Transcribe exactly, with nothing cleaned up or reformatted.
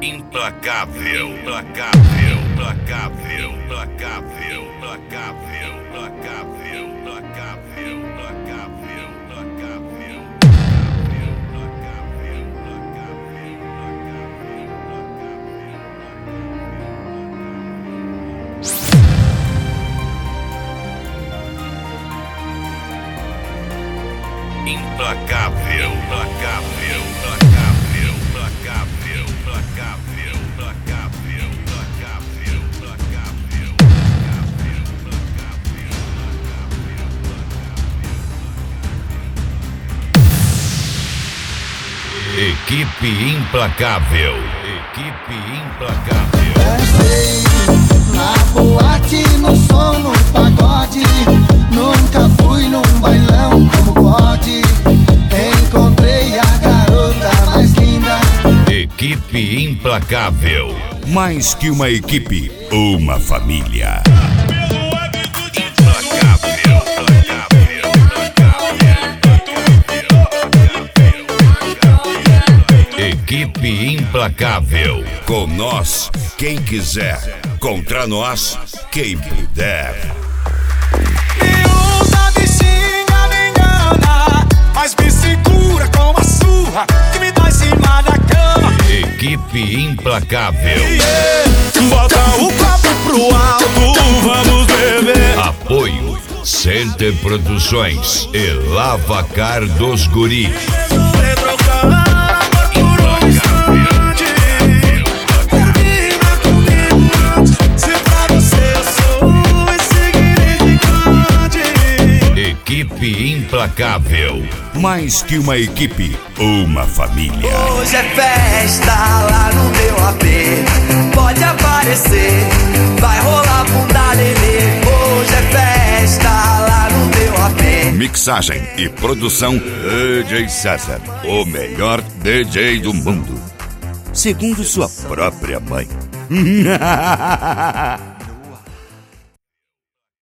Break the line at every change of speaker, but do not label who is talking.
Implacável, implacável, implacável, implacável, implacável, implacável, implacável, implacável, implacável. Implacável, implacável, implacável, implacável, implacável, implacável, implacável, implacável, implacável. Equipe implacável, equipe implacável.
Dancei na boate, no som, no pagode. Nunca fui num bailão como pode. Encontrei a garota mais linda.
Equipe implacável. Mais que uma equipe, uma família. Implacável, implacável, implacável. Equipe implacável. Com nós, quem quiser. Contra nós, quem puder.
Me usa, me xinga, me engana, mas me segura com a surra que me dá em cima da cama.
Equipe implacável.
Yeah. Bota o copo pro alto, vamos beber.
Apoio Center Produções e Lavacar dos Guri. Equipe implacável. Mais que uma equipe, uma família.
Hoje é festa lá no meu A P. Pode aparecer, vai rolar bunda lelê. Hoje é festa lá no meu A P.
Mixagem e produção D J César, o melhor D J do mundo, segundo sua própria mãe.